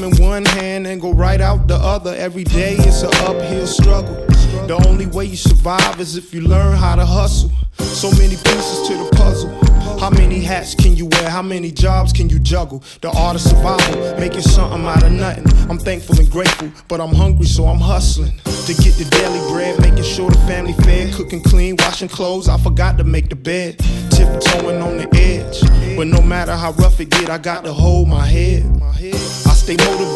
in one hand and go right out the other. Every day it's an uphill struggle. The only way you survive is if you learn how to hustle. So many pieces to the puzzle. How many hats can you wear? How many jobs can you juggle? The art of survival, making something out of nothing. I'm thankful and grateful, but I'm hungry, so I'm hustling to get the daily bread, making sure the family fed, cooking clean, washing clothes. I forgot to make the bed, tiptoeing on the edge. But no matter how rough it get, I got to hold my head. I stay motivated.